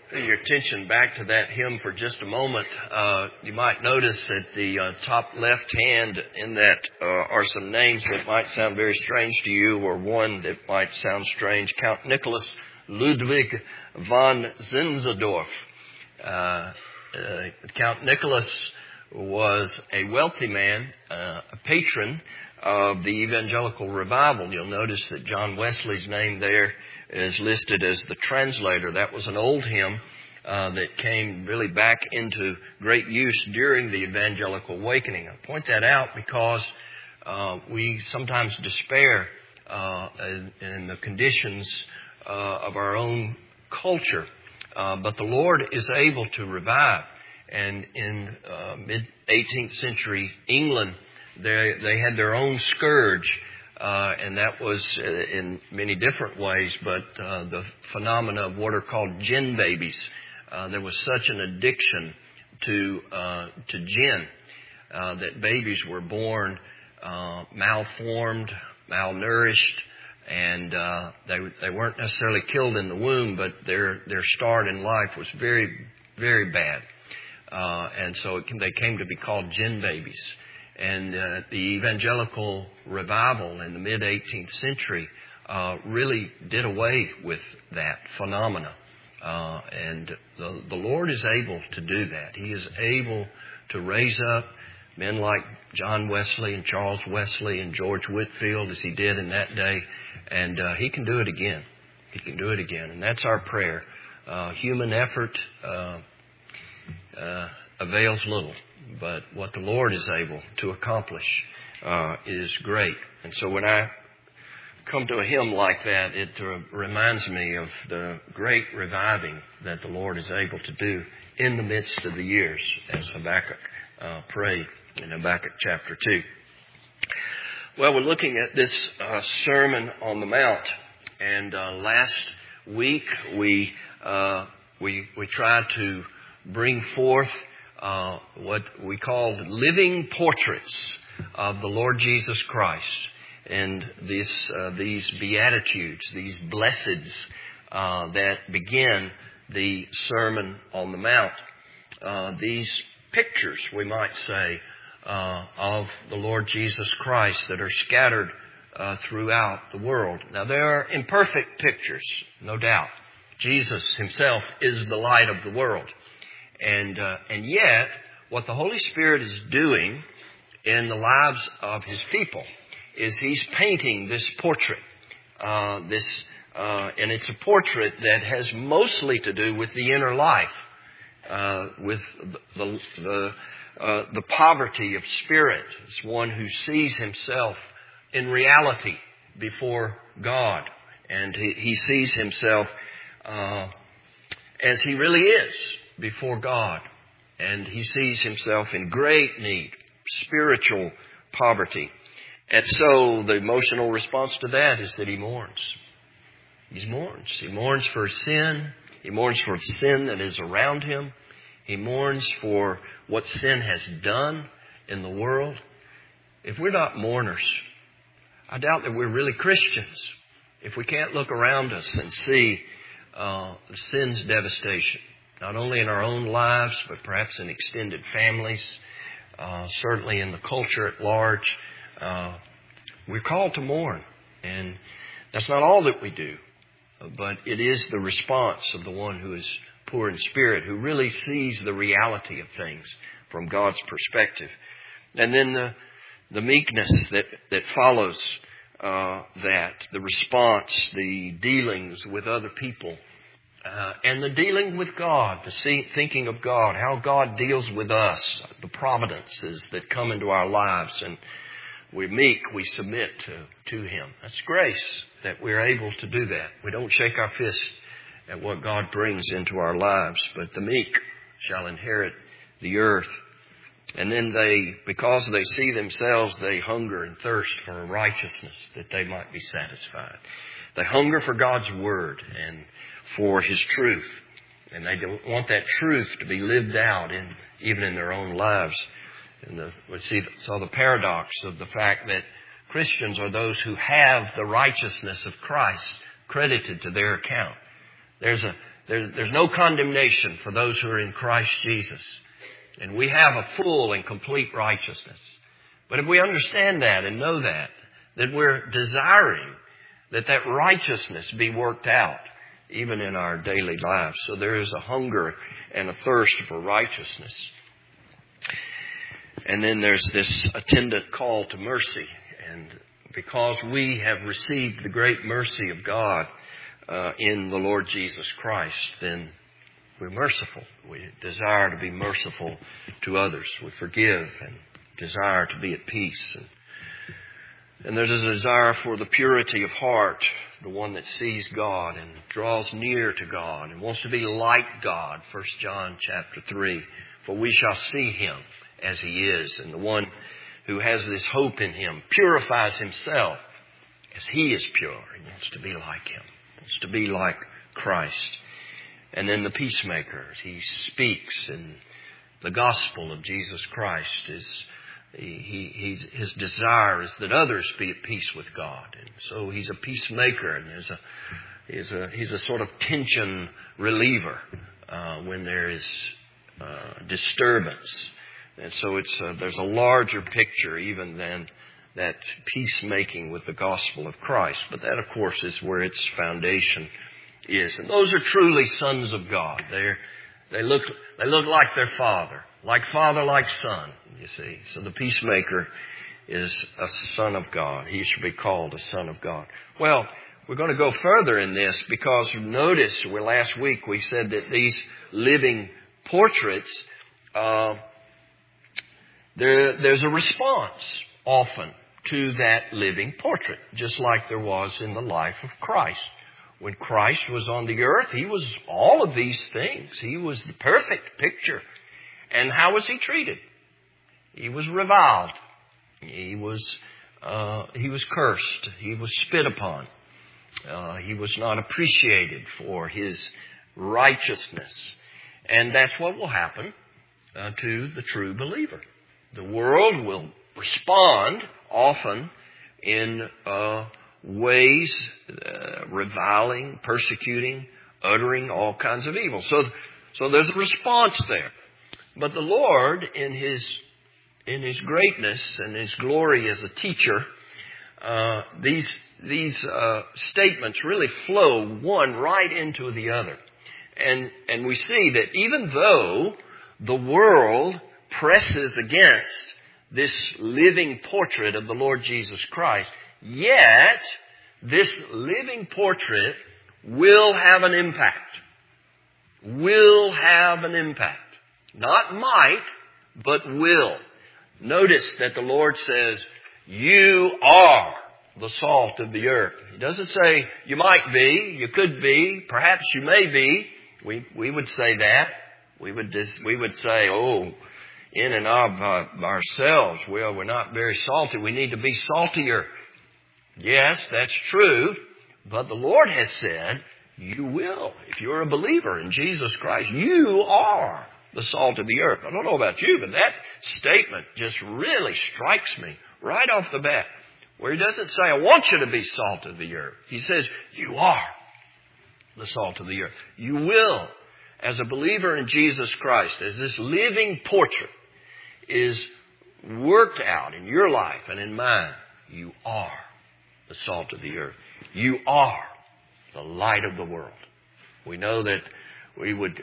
Your attention back to that hymn for just a moment. You might notice at the top left hand in that are some names that might sound very strange to you, or one that might sound strange. Count Nicholas Ludwig von Zinzendorf. Count Nicholas was a wealthy man, a patron of the evangelical revival. You'll notice that John Wesley's name there is listed as the translator. That was an old hymn that came really back into great use during the evangelical awakening. I point that out because we sometimes despair in the conditions of our own culture. But the Lord is able to revive. And in mid-18th century England, they had their own scourge. And that was in many different ways, but the phenomena of what are called gin babies. There was such an addiction to gin that babies were born malformed, malnourished, and they weren't necessarily killed in the womb, but their start in life was very, very bad. And so they came to be called gin babies. And the evangelical revival in the mid-18th century really did away with that phenomena. And the Lord is able to do that. He is able to raise up men like John Wesley and Charles Wesley and George Whitefield, as He did in that day. And He can do it again. He can do it again. And that's our prayer. Human effort avails little. But what the Lord is able to accomplish is great. And so when I come to a hymn like that, it reminds me of the great reviving that the Lord is able to do in the midst of the years, as Habakkuk prayed in Habakkuk chapter 2. Well, we're looking at this Sermon on the Mount. And last week we tried to bring forth what we called living portraits of the Lord Jesus Christ, and these beatitudes, these blesseds that begin the Sermon on the Mount. These pictures, we might say, of the Lord Jesus Christ that are scattered throughout the world. Now, they are imperfect pictures, no doubt. Jesus Himself is the light of the world. And yet, what the Holy Spirit is doing in the lives of His people is He's painting this portrait. And it's a portrait that has mostly to do with the inner life, with the poverty of spirit. It's one who sees himself in reality before God, and he sees himself as he really is before God, and he sees himself in great need, spiritual poverty. And so the emotional response to that is that he mourns. He mourns. He mourns for sin. He mourns for sin that is around him. He mourns for what sin has done in the world. If we're not mourners, I doubt that we're really Christians. If we can't look around us and see sin's devastation, not only in our own lives, but perhaps in extended families, certainly in the culture at large, we're called to mourn. And that's not all that we do, but it is the response of the one who is poor in spirit, who really sees the reality of things from God's perspective. And then the meekness that follows that, the response, the dealings with other people, and the dealing with God, the thinking of God, how God deals with us, the providences that come into our lives, and we're meek, we submit to Him. That's grace that we're able to do that. We don't shake our fist at what God brings into our lives, but the meek shall inherit the earth. And then because they see themselves, they hunger and thirst for a righteousness that they might be satisfied. They hunger for God's Word and for His truth. And they don't want that truth to be lived out even in their own lives. And we saw the paradox of the fact that Christians are those who have the righteousness of Christ credited to their account. There's There's no condemnation for those who are in Christ Jesus. And we have a full and complete righteousness. But if we understand that and know that we're desiring that righteousness be worked out even in our daily lives. So there is a hunger and a thirst for righteousness. And then there's this attendant call to mercy. And because we have received the great mercy of God in the Lord Jesus Christ, then we're merciful. We desire to be merciful to others. We forgive and desire to be at peace. And there's a desire for the purity of heart, the one that sees God and draws near to God and wants to be like God, 1 John chapter 3. For we shall see Him as He is. And the one who has this hope in Him purifies himself as He is pure. He wants to be like Him. He wants to be like Christ. And then the peacemaker, he speaks, and the gospel of Jesus Christ is his desire is that others be at peace with God. And so he's a peacemaker, and he's a sort of tension reliever when there is disturbance. And so there's a larger picture even than that peacemaking with the gospel of Christ. But that, of course, is where its foundation is. And those are truly sons of God. They look like their father, like son, you see. So the peacemaker is a son of God. He should be called a son of God. Well, we're going to go further in this because notice last week we said that these living portraits, there's a response often to that living portrait, just like there was in the life of Christ. When Christ was on the earth, He was all of these things. He was the perfect picture. And how was He treated? He was reviled. He was cursed. He was spit upon. He was not appreciated for His righteousness. And that's what will happen to the true believer. The world will respond often in ways, reviling, persecuting, uttering all kinds of evil. So there's a response there. But the Lord, in His greatness and His glory as a teacher, these statements really flow one right into the other. And we see that even though the world presses against this living portrait of the Lord Jesus Christ, yet this living portrait will have an impact. Will have an impact. Not might, but will. Notice that the Lord says, you are the salt of the earth. He doesn't say you might be, you could be, perhaps you may be. We would say that. We would say, in and of ourselves, we're not very salty. We need to be saltier. Yes, that's true. But the Lord has said, you will. If you're a believer in Jesus Christ, you are the salt of the earth. I don't know about you, but that statement just really strikes me right off the bat. Where He doesn't say, I want you to be salt of the earth. He says, you are the salt of the earth. You will, as a believer in Jesus Christ, as this living portrait is worked out in your life and in mine, you are the salt of the earth. You are the light of the world. We know that we would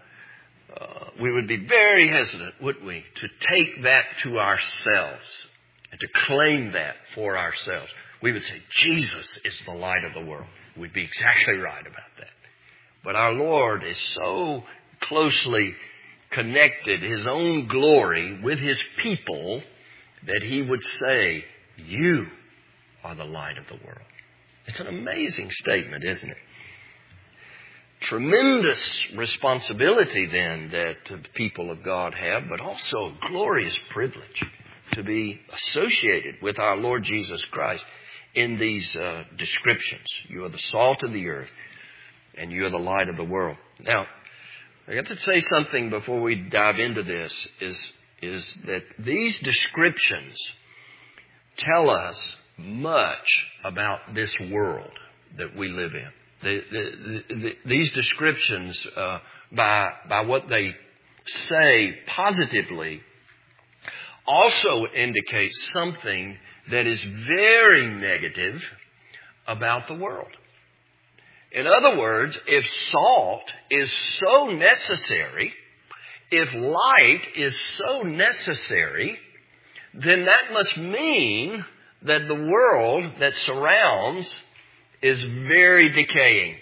be very hesitant, wouldn't we, to take that to ourselves and to claim that for ourselves. We would say, Jesus is the light of the world. We'd be exactly right about that. But our Lord is so closely connected, His own glory with His people, that He would say, you are the light of the world. It's an amazing statement, isn't it? Tremendous responsibility then that the people of God have, but also a glorious privilege to be associated with our Lord Jesus Christ in these descriptions. You are the salt of the earth, and you are the light of the world. Now, I got to say something before we dive into this, is that these descriptions tell us much about this world that we live in. These descriptions, by what they say positively, also indicate something that is very negative about the world. In other words, if salt is so necessary, if light is so necessary, then that must mean that the world that surrounds is very decaying.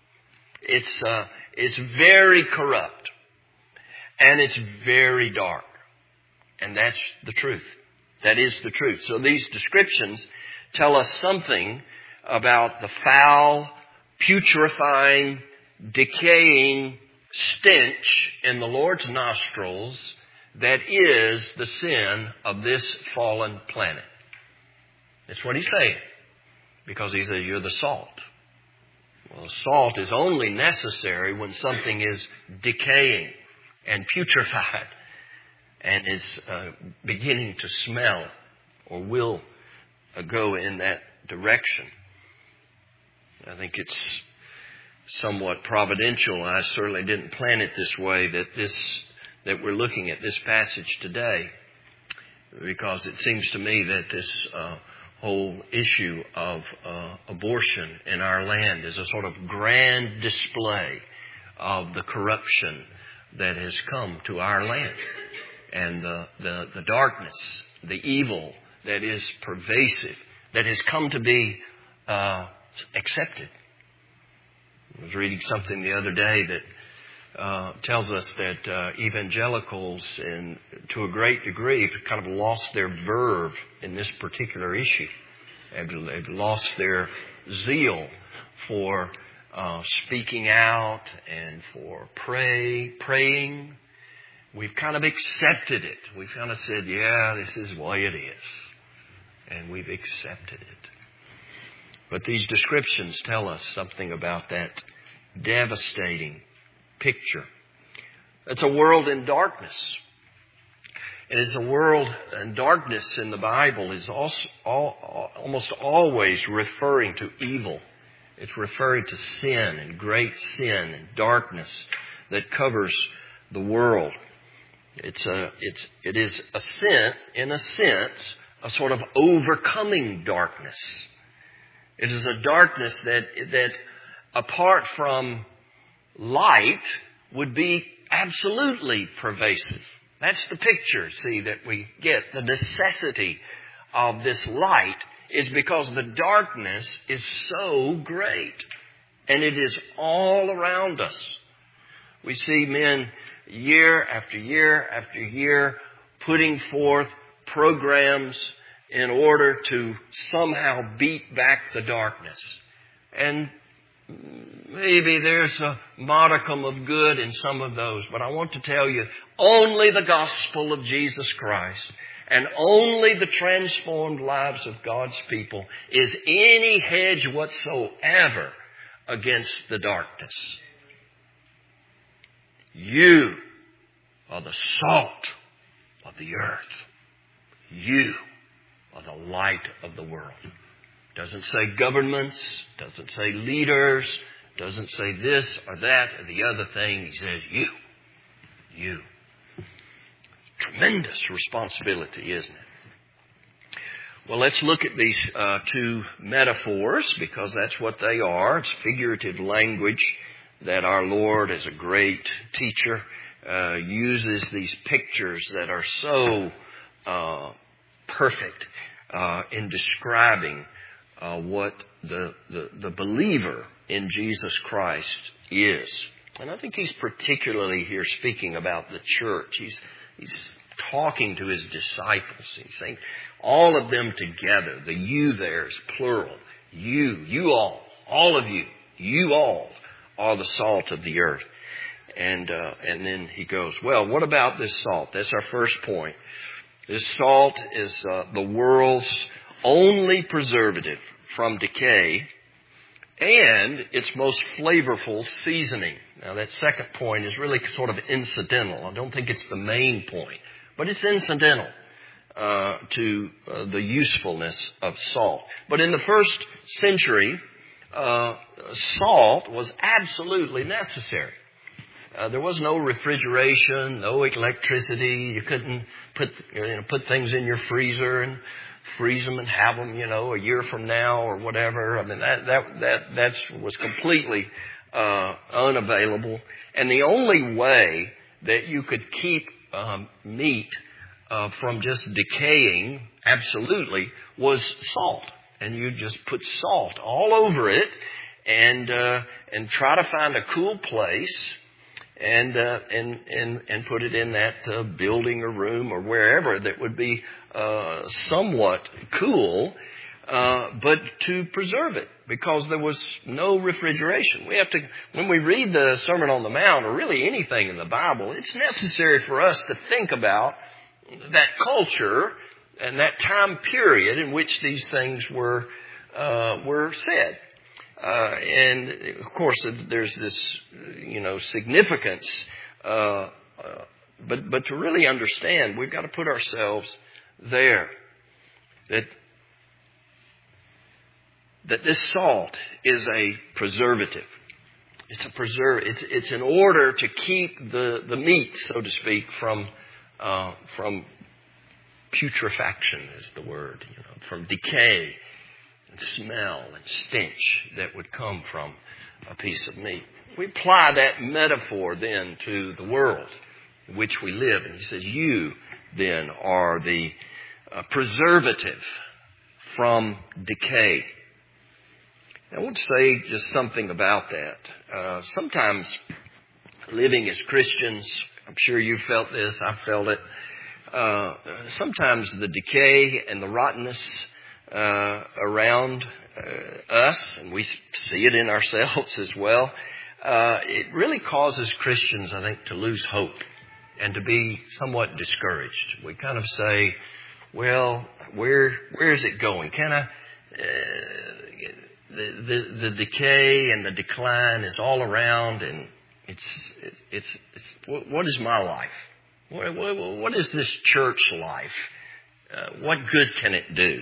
It's very corrupt. And it's very dark. And that's the truth. That is the truth. So these descriptions tell us something about the foul, putrefying, decaying stench in the Lord's nostrils that is the sin of this fallen planet. That's what he's saying. Because he says, you're the salt. Well, salt is only necessary when something is decaying and putrefied and is beginning to smell or will go in that direction. I think it's somewhat providential. I certainly didn't plan it this way, that we're looking at this passage today, because it seems to me that this whole issue of abortion in our land is a sort of grand display of the corruption that has come to our land, and the darkness, the evil that is pervasive, that has come to be accepted. I was reading something the other day that tells us that evangelicals, to a great degree, have kind of lost their verve in this particular issue. They've lost their zeal for speaking out and for praying. We've kind of accepted it. We've kind of said, yeah, this is the way it is. And we've accepted it. But these descriptions tell us something about that devastating picture. It's a world in darkness. It is a world in darkness in the Bible is also almost always referring to evil. It's referring to sin and great sin and darkness that covers the world. It is in a sense, a sort of overcoming darkness. It is a darkness that apart from light would be absolutely pervasive. That's the picture, see, that we get. The necessity of this light is because the darkness is so great. And it is all around us. We see men year after year after year putting forth programs in order to somehow beat back the darkness. And maybe there's a modicum of good in some of those, but I want to tell you, only the gospel of Jesus Christ and only the transformed lives of God's people is any hedge whatsoever against the darkness. You are the salt of the earth. You are the light of the world. Doesn't say governments, doesn't say leaders, doesn't say this or that or the other thing. He says you. You. Tremendous responsibility, isn't it? Well, let's look at these two metaphors, because that's what they are. It's figurative language that our Lord, as a great teacher, uses these pictures that are so perfect in describing what the believer in Jesus Christ is. And I think he's particularly here speaking about the church. He's talking to his disciples. He's saying all of them together. The you there is plural. You all of you all are the salt of the earth. And then he goes, well, what about this salt? That's our first point. This salt is the world's only preservative from decay and its most flavorful seasoning. Now, that second point is really sort of incidental. I don't think it's the main point, but it's incidental to the usefulness of salt. But in the first century salt was absolutely necessary. There was no refrigeration, no electricity. You couldn't put things in your freezer and freeze them and have them, a year from now or whatever. I mean, that was completely unavailable. And the only way that you could keep meat from just decaying absolutely was salt. And you just put salt all over it and try to find a cool place and put it in that building or room or wherever that would be somewhat cool, but to preserve it, because there was no refrigeration. When we read the Sermon on the Mount, or really anything in the Bible, it's necessary for us to think about that culture and that time period in which these things were said. And of course, there's this, significance. But to really understand, we've got to put ourselves there. That this salt is a preservative. It's a It's in order to keep the meat, so to speak, from putrefaction is the word, from decay and smell and stench that would come from a piece of meat. We apply that metaphor then to the world in which we live. And he says, you then are the preservative from decay. I want to say just something about that. Sometimes living as Christians, I'm sure you felt this, I felt it. Sometimes the decay and the rottenness around us, and we see it in ourselves as well, it really causes Christians, I think, to lose hope and to be somewhat discouraged. We kind of say, well, where is it going? The decay and the decline is all around, and it's what is my life? What is this church life? What good can it do?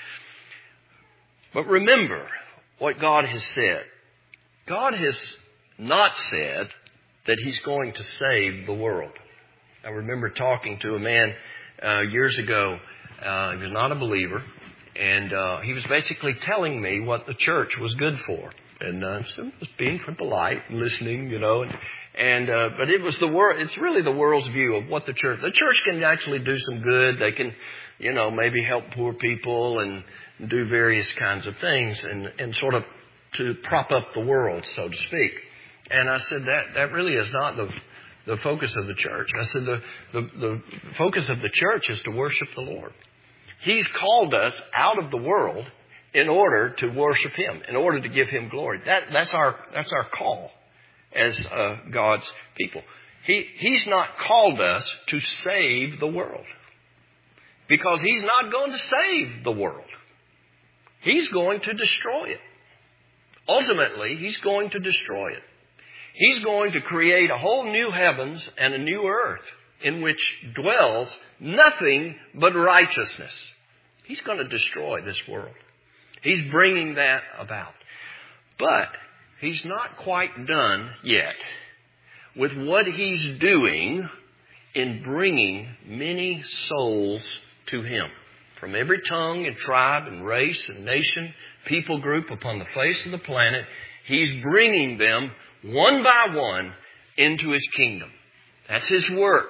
But remember what God has said. God has not said that He's going to save the world. I remember talking to a man years ago. He was not a believer, and he was basically telling me what the church was good for. And so I was being polite and listening, but it was it's really the world's view of what the church can actually do some good. They can, maybe help poor people and do various kinds of things and sort of to prop up the world, so to speak. And I said that really is not the focus of the church. I said the focus of the church is to worship the Lord. He's called us out of the world in order to worship Him, in order to give Him glory. That's our call as God's people. He's not called us to save the world, because He's not going to save the world. He's going to destroy it. Ultimately, He's going to destroy it. He's going to create a whole new heavens and a new earth in which dwells nothing but righteousness. He's going to destroy this world. He's bringing that about. But He's not quite done yet with what He's doing in bringing many souls to Him. From every tongue and tribe and race and nation, people group upon the face of the planet, He's bringing them one by one into His kingdom. That's His work.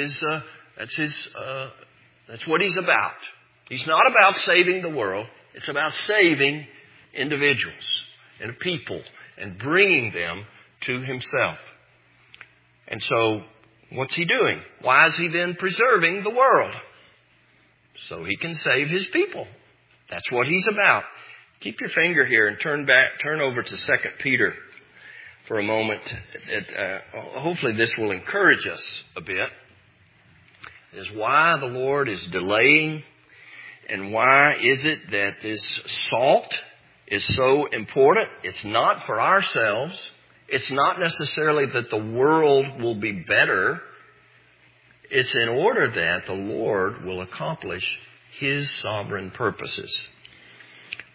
That's what He's about. He's not about saving the world. It's about saving individuals and people and bringing them to Himself. And so, what's He doing? Why is He then preserving the world? So He can save His people. That's what He's about. Keep your finger here and turn over to 2 Peter for a moment. Hopefully this will encourage us a bit. Is why the Lord is delaying, and why is it that this salt is so important. It's not for ourselves. It's not necessarily that the world will be better. It's in order that the Lord will accomplish His sovereign purposes.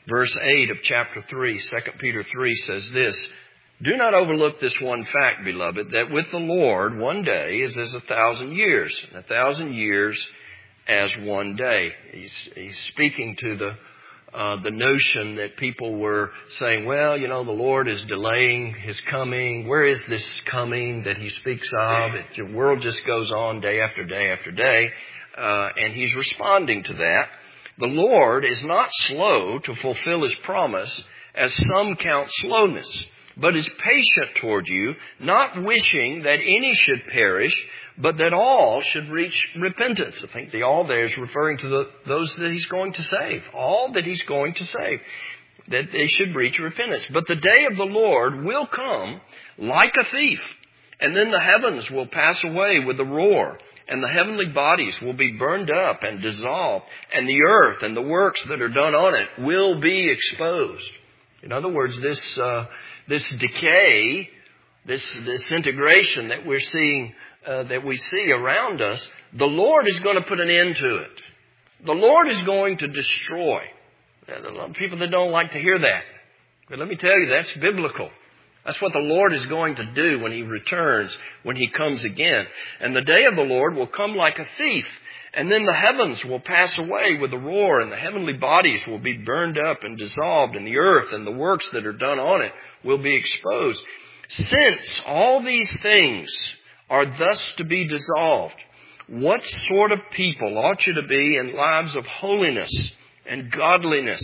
Verse 8 of chapter 3, 2 Peter 3 says this, "Do not overlook this one fact, beloved, that with the Lord 1 day is as 1,000 years, and 1,000 years as 1 day." He's speaking to the notion that people were saying, well, the Lord is delaying His coming. Where is this coming that He speaks of? The world just goes on day after day after day. And He's responding to that. The Lord is not slow to fulfill His promise, as some count slowness, but is patient toward you, not wishing that any should perish, but that all should reach repentance. I think the all there is referring to those that He's going to save. All that He's going to save. That they should reach repentance. But the day of the Lord will come like a thief. And then the heavens will pass away with a roar. And the heavenly bodies will be burned up and dissolved. And the earth and the works that are done on it will be exposed. In other words, this decay, this disintegration that we're seeing, that we see around us, the Lord is going to put an end to it. The Lord is going to destroy. There are a lot of people that don't like to hear that. But let me tell you, that's biblical. That's what the Lord is going to do when He returns, when He comes again. And the day of the Lord will come like a thief. And then the heavens will pass away with a roar, and the heavenly bodies will be burned up and dissolved, and the earth and the works that are done on it will be exposed. Since all these things are thus to be dissolved, what sort of people ought you to be in lives of holiness and godliness,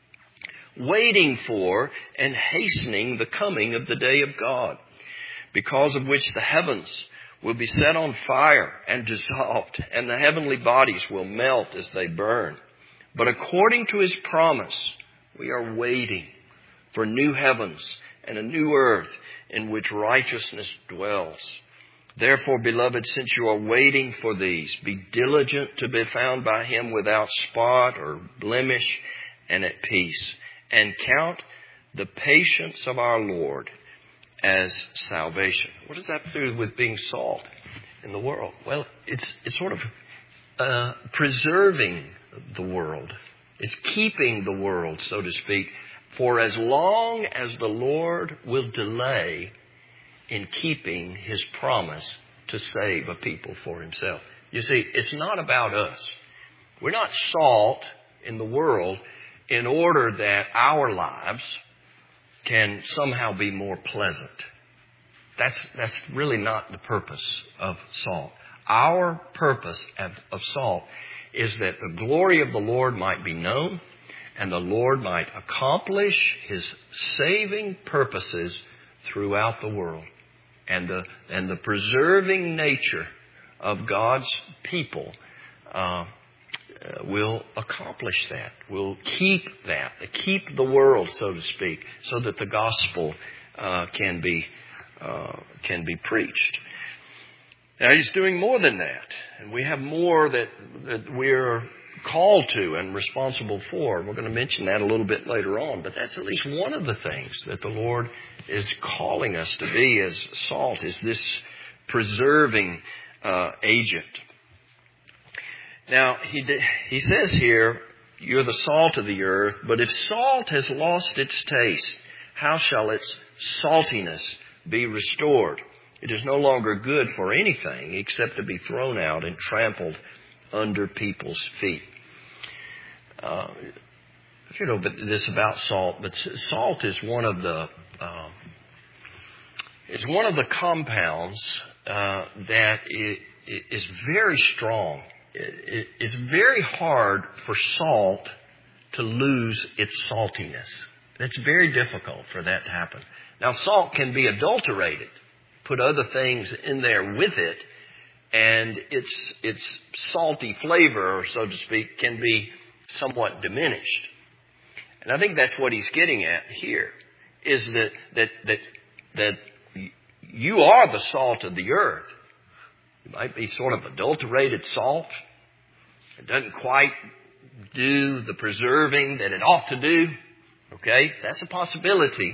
waiting for and hastening the coming of the day of God, because of which the heavens will be set on fire and dissolved, and the heavenly bodies will melt as they burn. But according to His promise, we are waiting for new heavens and a new earth in which righteousness dwells. Therefore, beloved, since you are waiting for these, be diligent to be found by Him without spot or blemish and at peace. And count the patience of our Lord as salvation. What does that do with being salt in the world? Well, it's sort of preserving the world. It's keeping the world, so to speak, for as long as the Lord will delay in keeping His promise to save a people for Himself. You see, it's not about us. We're not salt in the world in order that our lives can somehow be more pleasant. That's really not the purpose of salt. Our purpose of salt is that the glory of the Lord might be known and the Lord might accomplish His saving purposes throughout the world. And the preserving nature of God's people will accomplish that, will keep the world, so to speak, so that the gospel can be preached. Now He's doing more than that, and we have more that we're called to and responsible for. We're going to mention that a little bit later on, but that's at least one of the things that the Lord is calling us to be as salt, is this preserving agent. Now, he says here, you're the salt of the earth, but if salt has lost its taste, how shall its saltiness be restored? It is no longer good for anything except to be thrown out and trampled under people's feet. You know this about salt, but salt is one of the compounds that is very strong. It's very hard for salt to lose its saltiness. It's very difficult for that to happen. Now, salt can be adulterated, put other things in there with it, and its salty flavor, so to speak, can be somewhat diminished. And I think that's what he's getting at here, is that you are the salt of the earth. It might be sort of adulterated salt. It doesn't quite do the preserving that it ought to do. Okay? That's a possibility.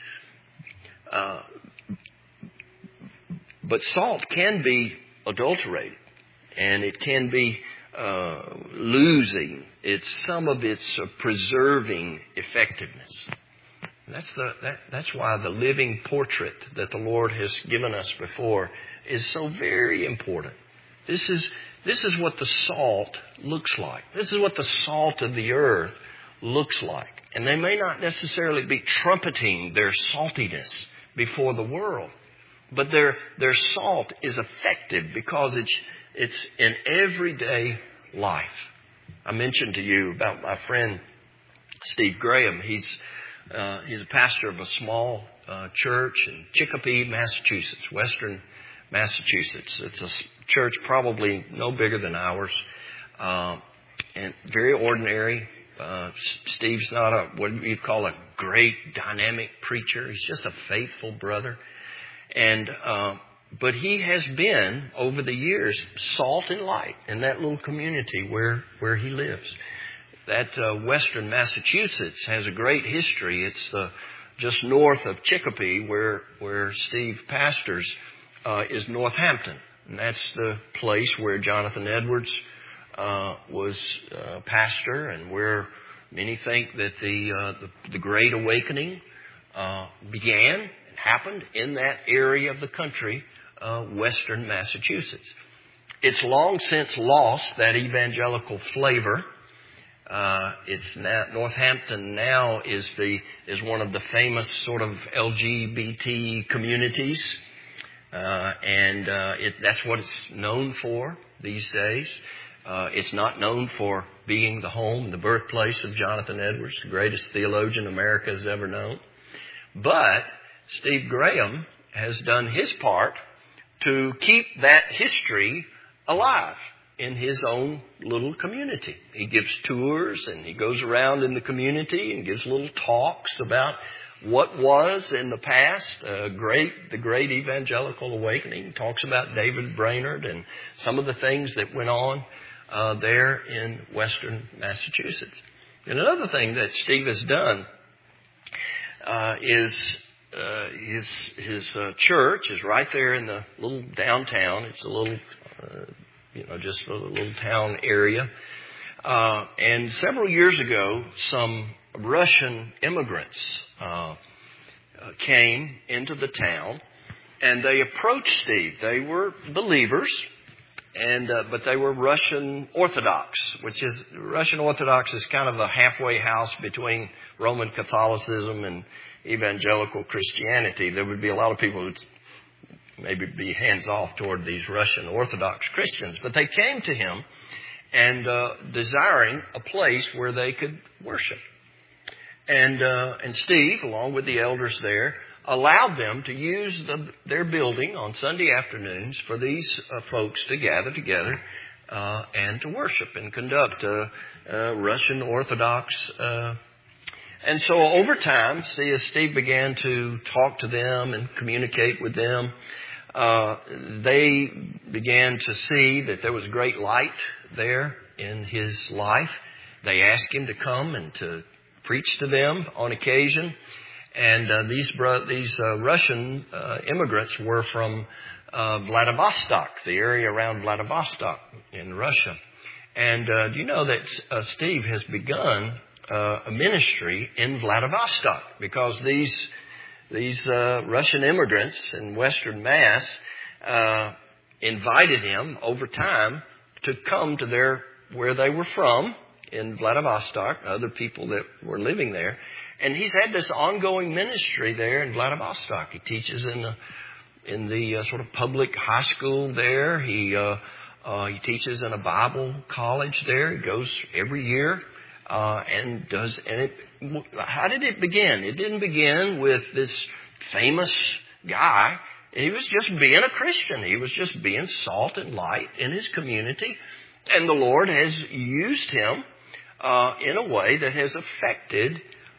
But salt can be adulterated, and it can be losing some of its preserving effectiveness. And that's why the living portrait that the Lord has given us before is so very important. This is what the salt looks like. This is what the salt of the earth looks like. And they may not necessarily be trumpeting their saltiness before the world, but their salt is effective because it's in everyday life. I mentioned to you about my friend Steve Graham. He's a pastor of a small church in Chicopee, Massachusetts, western Massachusetts. It's a church probably no bigger than ours, and very ordinary. Steve's not what you'd call a great dynamic preacher. He's just a faithful brother, and but he has been over the years salt and light in that little community where he lives. That western Massachusetts has a great history. It's just north of Chicopee, where Steve pastors, is Northampton, and that's the place where Jonathan Edwards was pastor, and where many think that the Great Awakening began and happened in that area of the country, western Massachusetts. It's long since lost that evangelical flavor. It's now, Northampton now is one of the famous sort of LGBT communities, and that's what it's known for these days. It's not known for being the home, the birthplace of Jonathan Edwards, the greatest theologian America has ever known. But Steve Graham has done his part to keep that history alive in his own little community. He gives tours and he goes around in the community and gives little talks about what was in the past, the great evangelical awakening. He talks about David Brainerd and some of the things that went on there in western Massachusetts. And another thing that Steve has done is his church is right there in the little downtown. It's a little, just a little town area. And several years ago, some Russian immigrants came into the town, and they approached Steve. They were believers, but they were Russian Orthodox, which is Russian Orthodox is kind of a halfway house between Roman Catholicism and evangelical Christianity. There would be a lot of people who'd maybe be hands off toward these Russian Orthodox Christians, but they came to him and desiring a place where they could worship. And Steve, along with the elders there, allowed them to use their building on Sunday afternoons for these folks to gather together and to worship and conduct Russian Orthodox. And so over time, as Steve began to talk to them and communicate with them, they began to see that there was great light there in his life. They asked him to come and to preach to them on occasion. And these Russian immigrants were from Vladivostok, the area around Vladivostok in Russia. And do you know that Steve has begun a ministry in Vladivostok because these Russian immigrants in Western Mass invited him over time to come to where they were from in Vladivostok, other people that were living there. And he's had this ongoing ministry there in Vladivostok. He teaches in the sort of public high school there. He teaches in a Bible college there. He goes every year how did it begin? It didn't begin with this famous guy. He was just being a Christian. He was just being salt and light in his community. And the Lord has used him in a way that has affected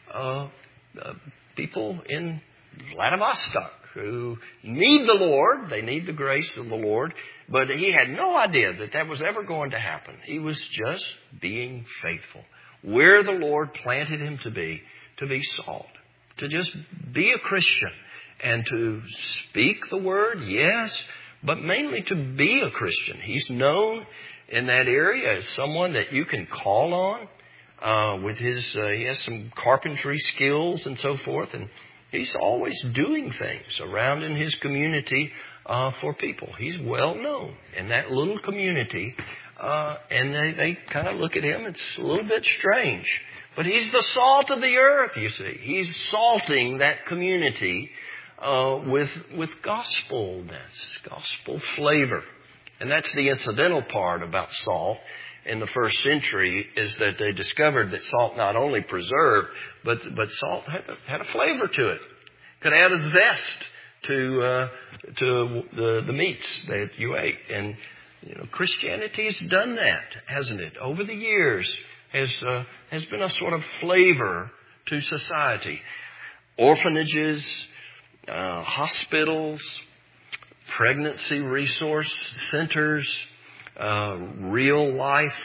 people in Vladivostok who need the Lord. They need the grace of the Lord. But he had no idea that was ever going to happen. He was just being faithful. Where the Lord planted him to be salt, to just be a Christian and to speak the word, yes, but mainly to be a Christian. He's known in that area as someone that you can call with his, he has some carpentry skills and so forth, and he's always doing things around in his community for people. He's well known in that little community, and they kind of look at him. It's a little bit strange. But he's the salt of the earth, you see. He's salting that community with gospelness, gospel flavor. And that's the incidental part about salt in the first century, is that they discovered that salt not only preserved, but salt had a flavor to it. Could add a zest to the meats that you ate. And Christianity has done that, hasn't it? Over the years has been a sort of flavor to society. Orphanages, hospitals, pregnancy resource centers, real life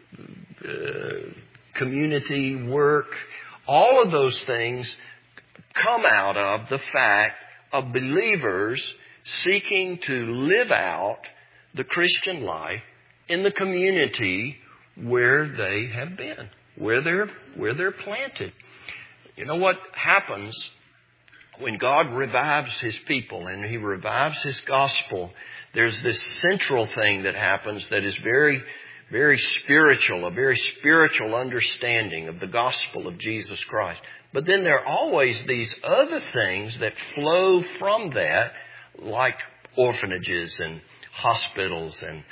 community work, all of those things come out of the fact of believers seeking to live out the Christian life in the community where they have been, where they're planted. You know what happens when God revives His people and He revives His gospel? There's this central thing that happens that is very, very spiritual, a very spiritual understanding of the gospel of Jesus Christ. But then there are always these other things that flow from that, like orphanages and hospitals and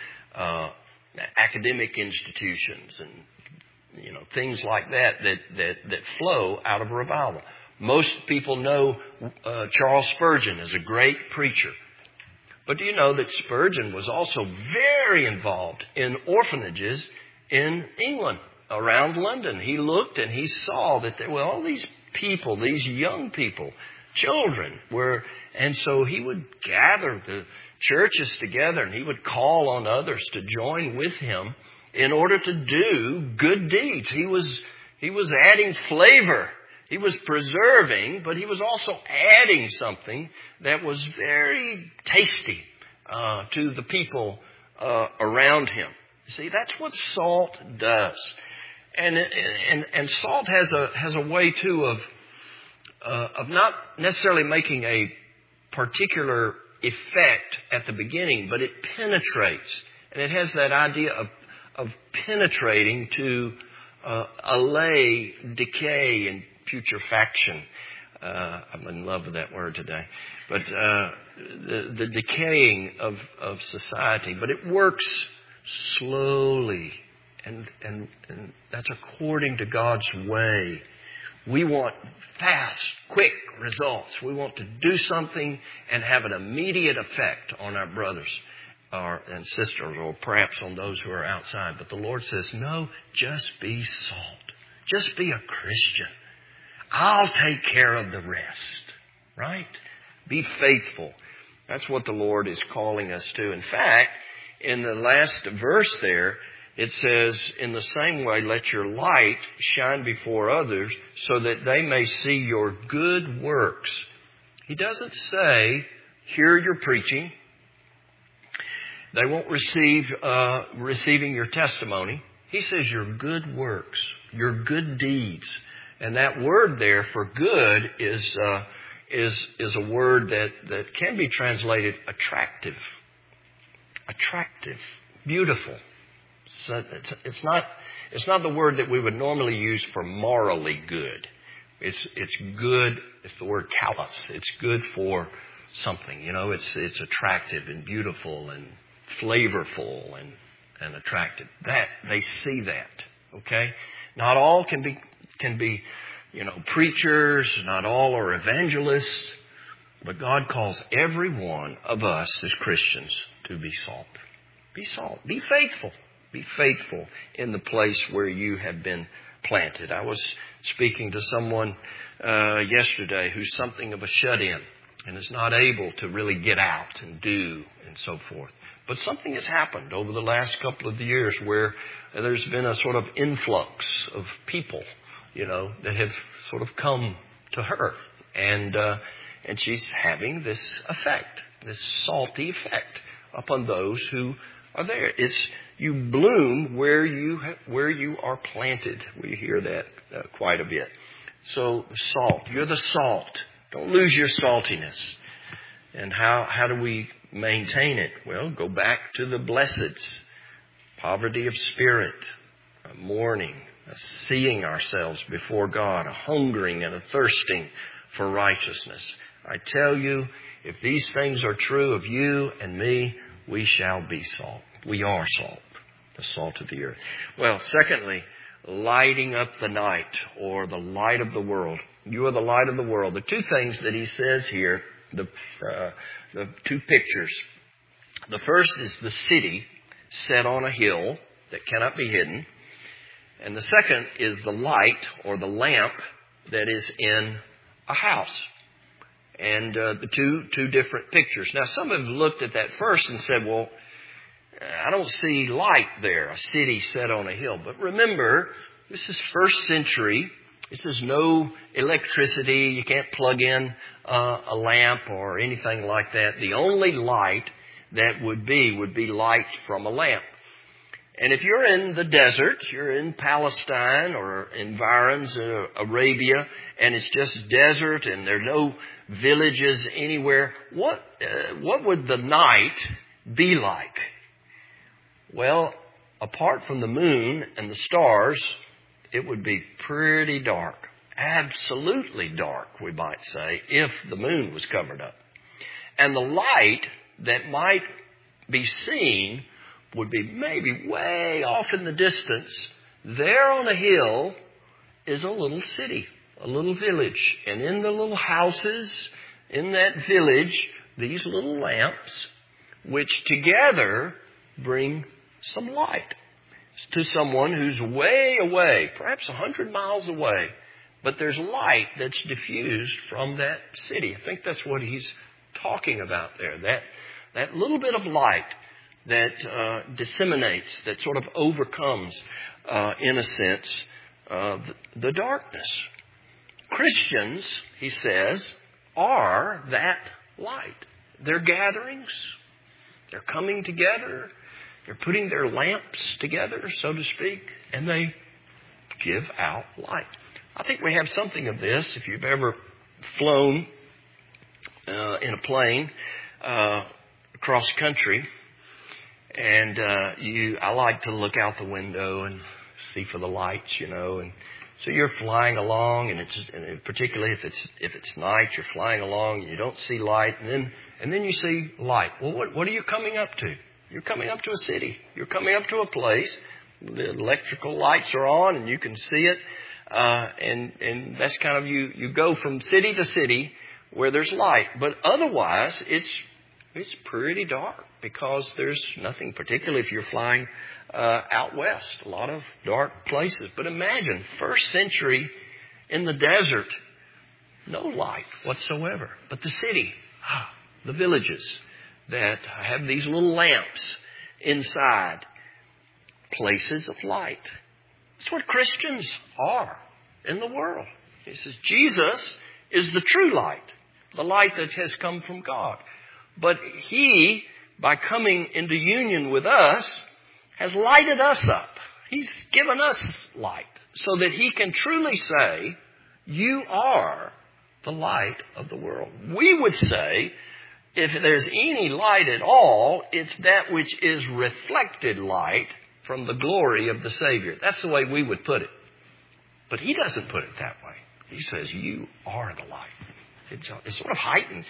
academic institutions and things like that flow out of revival. Most people know Charles Spurgeon as a great preacher. But do you know that Spurgeon was also very involved in orphanages in England, around London? He looked and he saw that there were all these people, these young people, children and so he would gather the churches together and he would call on others to join with him in order to do good deeds. He was adding flavor. He was preserving, but he was also adding something that was very tasty to the people around him. See, that's what salt does, and salt has a way too of not necessarily making a particular effect at the beginning, but it penetrates, and it has that idea of penetrating to allay decay and putrefaction. I'm in love with that word today. But the decaying of society. But it works slowly. And that's according to God's way. We want fast, quick results. We want to do something and have an immediate effect on our brothers and sisters, or perhaps on those who are outside. But the Lord says, no, just be salt. Just be a Christian. I'll take care of the rest. Right? Be faithful. That's what the Lord is calling us to. In fact, in the last verse there, it says, in the same way, let your light shine before others so that they may see your good works. He doesn't say, hear your preaching. They won't receiving your testimony. He says your good works, your good deeds. And that word there for good is a word that can be translated attractive. Attractive. Beautiful. So it's not the word that we would normally use for morally good. It's good. It's the word kalos. It's good for something. It's attractive and beautiful and flavorful and attractive. That they see that. Okay? Not all can be preachers, not all are evangelists, but God calls every one of us as Christians to be salt. Be salt. Be faithful. Be faithful in the place where you have been planted. I was speaking to someone yesterday who's something of a shut-in and is not able to really get out and do and so forth. But something has happened over the last couple of years where there's been a sort of influx of people, that have sort of come to her. And she's having this effect, this salty effect upon those who are there. You bloom where you are planted. We hear that quite a bit. So salt, you're the salt. Don't lose your saltiness. And how do we maintain it? Well, go back to the blesseds. Poverty of spirit, a mourning, a seeing ourselves before God, a hungering and a thirsting for righteousness. I tell you, if these things are true of you and me, we shall be salt. We are salt, the salt of the earth. Well, secondly, lighting up the night, or the light of the world. You are the light of the world. The two things that he says here, the two pictures. The first is the city set on a hill that cannot be hidden. And the second is the light, or the lamp, that is in a house. And the two different pictures. Now, some have looked at that first and said, well, I don't see light there, a city set on a hill. But remember, this is first century. This is no electricity. You can't plug in a lamp or anything like that. The only light that would be light from a lamp. And if you're in the desert, you're in Palestine or environs Arabia, and it's just desert and there are no villages anywhere, what would the night be like? Well, apart from the moon and the stars, it would be pretty dark. Absolutely dark, we might say, if the moon was covered up. And the light that might be seen would be maybe way off in the distance. There on a hill is a little city, a little village. And in the little houses in that village, these little lamps, which together bring some light to someone who's way away, perhaps 100 miles away. But there's light that's diffused from that city. I think that's what he's talking about there. That little bit of light that disseminates, that sort of overcomes, in a sense, the darkness. Christians, he says, are that light. They're gatherings. They're coming together. They're putting their lamps together, so to speak, and they give out light. I think we have something of this. If you've ever flown in a plane across country, and I like to look out the window and see for the lights, and so you're flying along, and particularly if it's night, you're flying along and you don't see light, and then you see light. Well, what are you coming up to? You're coming up to a city. You're coming up to a place. The electrical lights are on, and you can see it. And that's kind of you go from city to city where there's light. But otherwise, it's pretty dark because there's nothing, particularly if you're flying out west. A lot of dark places. But imagine, first century in the desert, no light whatsoever. But the city, the villages that have these little lamps inside, places of light. That's what Christians are in the world. He says Jesus is the true light, the light that has come from God. But He, by coming into union with us, has lighted us up. He's given us light so that He can truly say, you are the light of the world. We would say, if there's any light at all, it's that which is reflected light from the glory of the Savior. That's the way we would put it. But He doesn't put it that way. He says, you are the light. It sort of heightens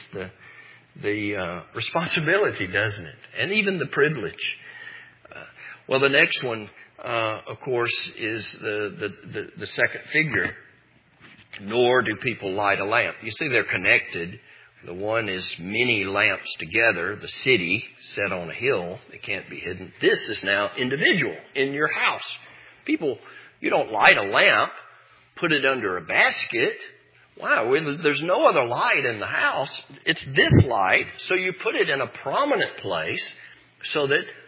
the responsibility, doesn't it? And even the privilege. Well, the next one, of course, is the second figure. Nor do people light a lamp. You see, they're connected. The one is many lamps together, the city set on a hill. They can't be hidden. This is now individual in your house. People, you don't light a lamp, put it under a basket. Wow, there's no other light in the house. It's this light, so you put it in a prominent place so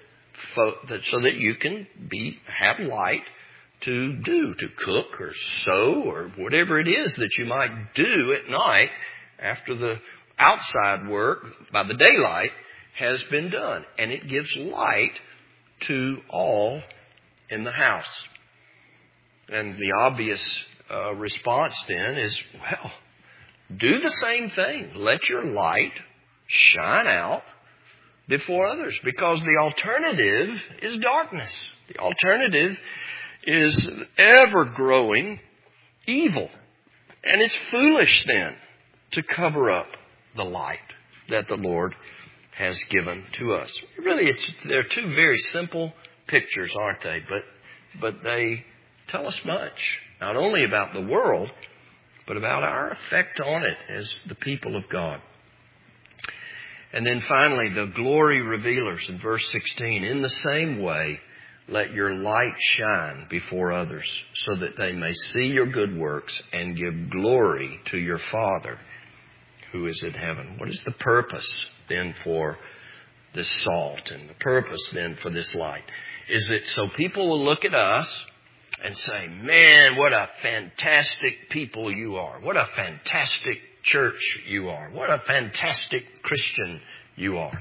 that you can have light to cook or sew or whatever it is that you might do at night after the outside work by the daylight has been done. And it gives light to all in the house. And the obvious response then is, well, do the same thing. Let your light shine out before others, because the alternative is darkness. The alternative is ever-growing evil. And it's foolish then to cover up the light that the Lord has given to us. Really, they're two very simple pictures, aren't they? But they tell us much, not only about the world, but about our effect on it as the people of God. And then finally, the glory revealers in verse 16. In the same way, let your light shine before others, so that they may see your good works and give glory to your Father who is in heaven. What is the purpose then for this salt, and the purpose then for this light? Is it so people will look at us and say, man, what a fantastic people you are. What a fantastic church you are. What a fantastic Christian you are.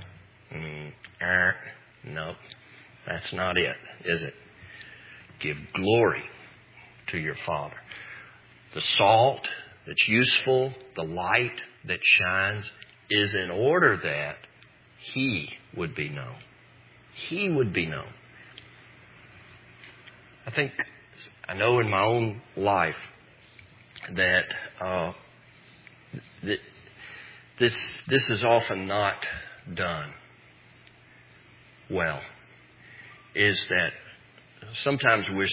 No, that's not it, is it? Give glory to your Father. The salt that's useful, the light that shines, is in order that He would be known. He would be known. I know in my own life that this is often not done well. Is that sometimes we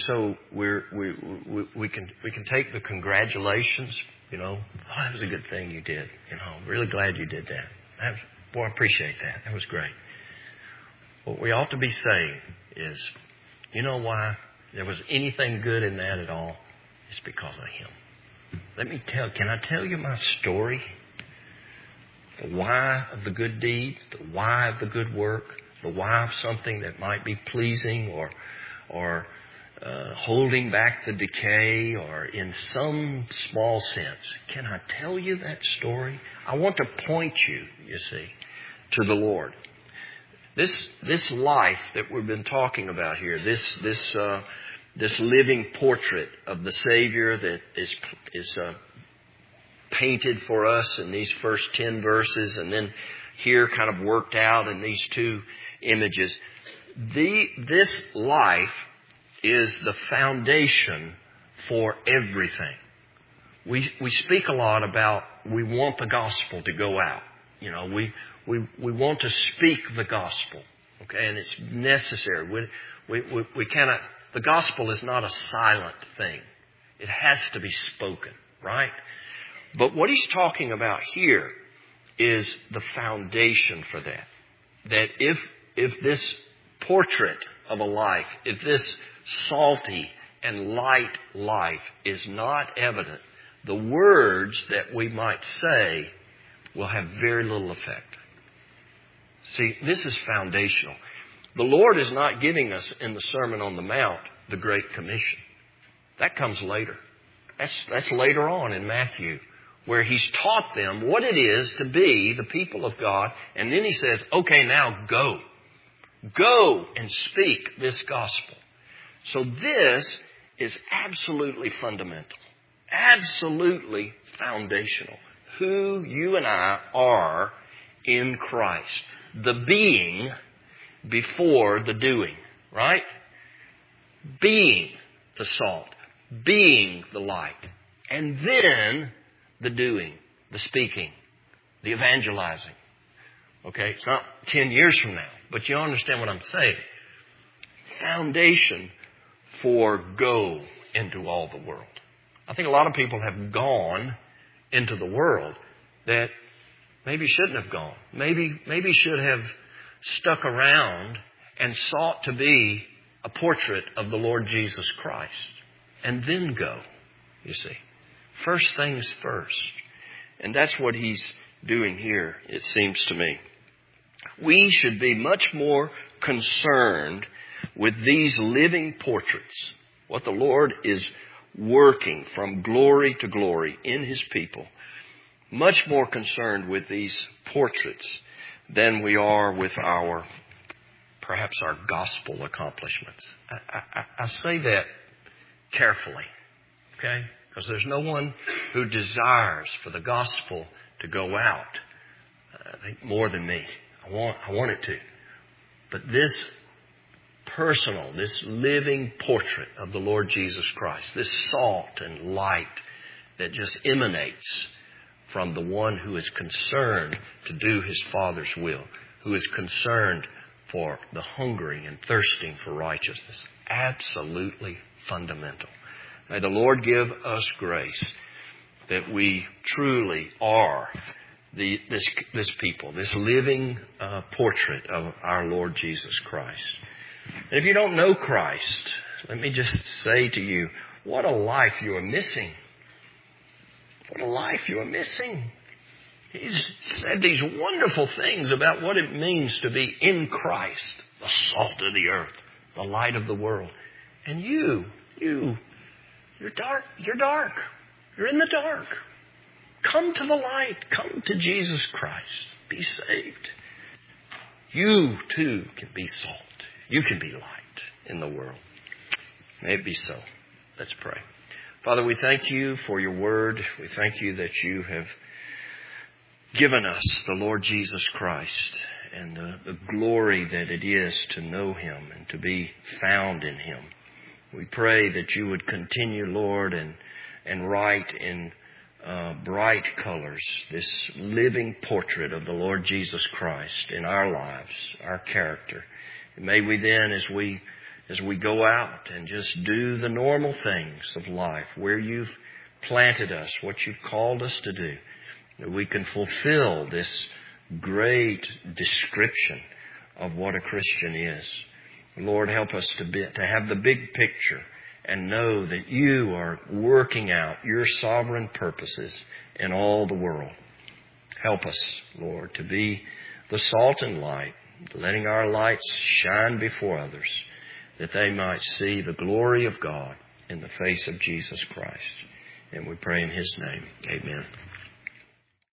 can take the congratulations, oh, that was a good thing you did. I'm really glad you did that. Boy, I appreciate that. That was great. What we ought to be saying is, you know why there was anything good in that at all? It's because of Him. Can I tell you my story? The why of the good deed, the why of the good work, the why of something that might be pleasing or holding back the decay, or in some small sense. Can I tell you that story? I want to point you see, to the Lord. This life that we've been talking about here, this living portrait of the Savior that is painted for us in these first 10 verses, and then here kind of worked out in these two images. This life is the foundation for everything. We speak a lot about we want the gospel to go out. We want to speak the gospel, okay, and it's necessary. We cannot. The gospel is not a silent thing; it has to be spoken, right? But what he's talking about here is the foundation for that. That if this portrait of a life, if this salty and light life is not evident, the words that we might say will have very little effect. See, this is foundational. The Lord is not giving us in the Sermon on the Mount the Great Commission. That comes later. That's later on in Matthew, where He's taught them what it is to be the people of God. And then He says, okay, now go. Go and speak this gospel. So this is absolutely fundamental. Absolutely foundational. Who you and I are in Christ. The being before the doing, right? Being the salt. Being the light. And then the doing, the speaking, the evangelizing. Okay, it's not 10 years from now, but you understand what I'm saying. Foundation for go into all the world. I think a lot of people have gone into the world that maybe shouldn't have gone. Maybe should have stuck around and sought to be a portrait of the Lord Jesus Christ. And then go, you see. First things first. And that's what he's doing here, it seems to me. We should be much more concerned with these living portraits, what the Lord is working from glory to glory in His people. Much more concerned with these portraits than we are with our perhaps our gospel accomplishments. I say that carefully, okay? Because there's no one who desires for the gospel to go out, I think, more than me. I want it to. But this personal, this living portrait of the Lord Jesus Christ, this salt and light that just emanates from the one who is concerned to do His Father's will, who is concerned for the hungering and thirsting for righteousness. Absolutely fundamental. May the Lord give us grace that we truly are this people, this living portrait of our Lord Jesus Christ. And if you don't know Christ, let me just say to you, what a life you are missing. What a life you are missing. He's said these wonderful things about what it means to be in Christ, the salt of the earth, the light of the world. And you're dark. You're dark. You're in the dark. Come to the light. Come to Jesus Christ. Be saved. You too can be salt. You can be light in the world. May it be so. Let's pray. Father, we thank You for Your word. We thank You that You have given us the Lord Jesus Christ and the glory that it is to know Him and to be found in Him. We pray that You would continue, Lord, and write in bright colors this living portrait of the Lord Jesus Christ in our lives, our character. And may we then, as we go out and just do the normal things of life, where You've planted us, what You've called us to do, that we can fulfill this great description of what a Christian is. Lord, help us to have the big picture and know that You are working out Your sovereign purposes in all the world. Help us, Lord, to be the salt and light, letting our lights shine before others, that they might see the glory of God in the face of Jesus Christ. And we pray in His name. Amen.